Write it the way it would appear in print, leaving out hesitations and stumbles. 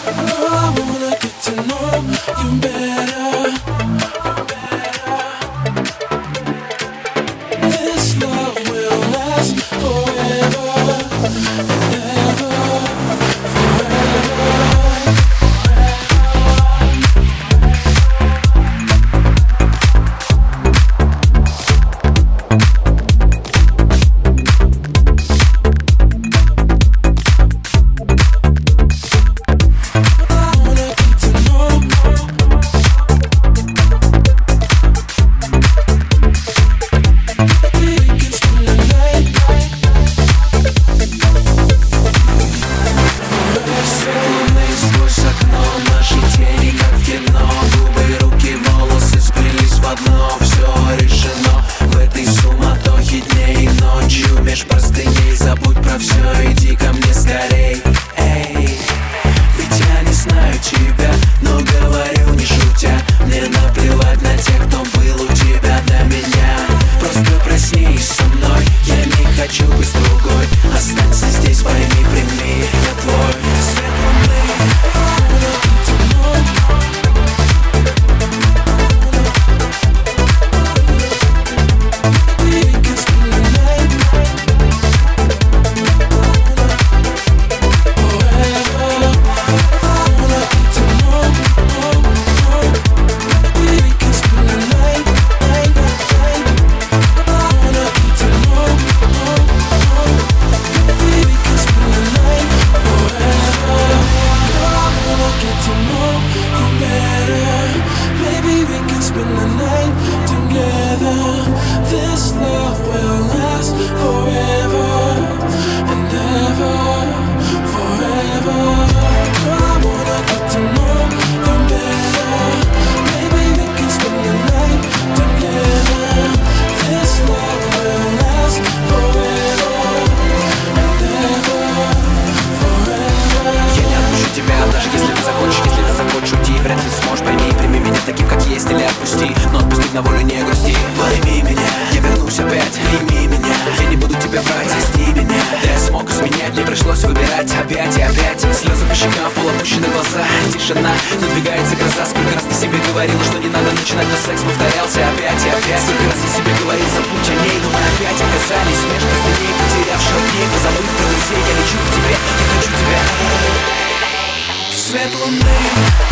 I wanna get to know you better. This love will last forever and ever, forever. Но отпустить на волю не грусти. Пойми меня, я вернусь опять. Прими меня, я не буду тебя врать. Прости меня, да я смог изменять. Мне пришлось выбирать опять и опять. Слезы по щекам, в пол опущены глаза. Тишина, надвигается гроза. Сколько раз ты себе говорила, что не надо начинать на секс. Повторялся опять и опять. Сколько раз я себе говорил, забудь о ней. Но мы опять оказались между дней, потерявших дней, позабыв про друзей. Я лечу к тебе, я хочу тебя. Свет луны.